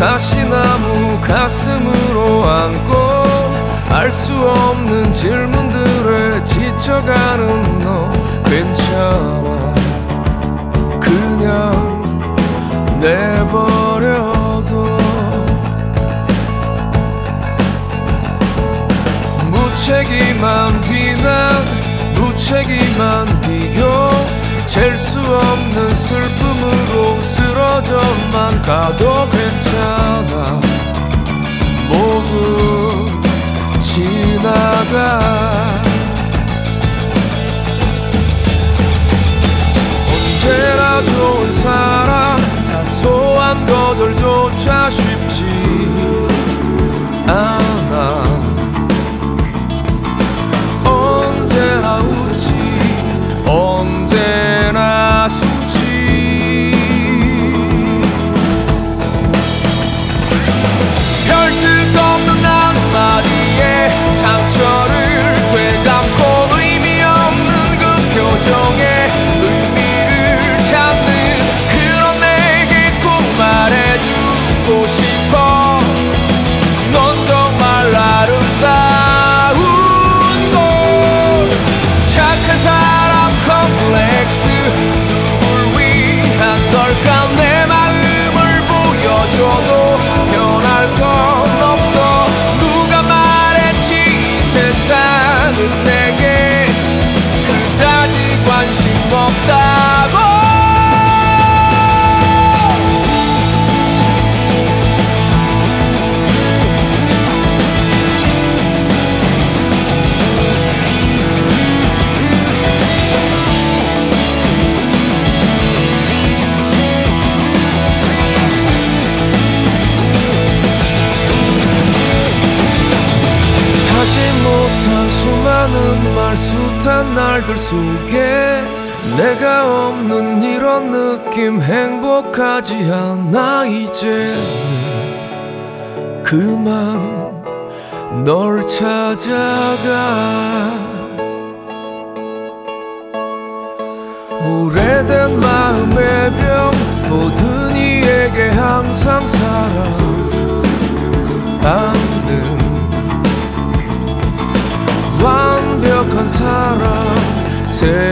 가시나무 가슴으로 안고 알 수 없는 질문들에 지쳐가는 너 괜찮아 그냥 내버려둬 무책임한 비난 무책임한 비교 잴 수 없는 슬픔으로 쓰러져만 가도 괜찮아 모두 지나가 언제나 좋은 사람 사소한 거절조차 쉽지 않아 언제나 웃지 언제나 숨지 별뜻 없는 한마디에 상처를 되감고 의미 없는 그 표정에 의미를 찾는 그런 내게 꼭 말해주고 싶어 넌 정말 아름다운 걸 착한 사람 컴플렉스 누굴 위한 걸까 내 마음을 보여줘도 변할 건 없어 누가 말했지 이 세상은 내게 그다지 관심 없다고 못한 수많은 말 숱한 날들 속에 내가 없는 이런 느낌 행복하지 않아 이제는 그만 널 찾아가 오래된 마음의 병 모든 이에게 항상 사랑받는 완벽한 사랑